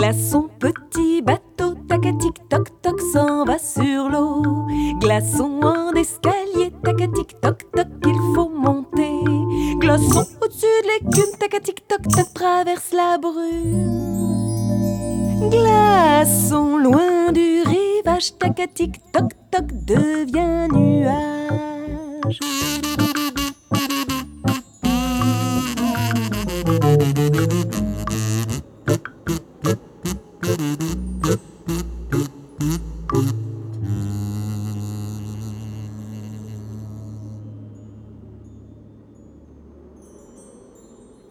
Glaçon, petit bateau, tac-tic, toc, toc, s'en va sur l'eau. Glaçon en escalier, tac-tic, toc, toc, il faut monter. Glaçon au-dessus de l'écume, tac-tic, toc, toc, traverse la brume. Glaçon loin du rivage, tac-tic, toc, toc, devient nuage.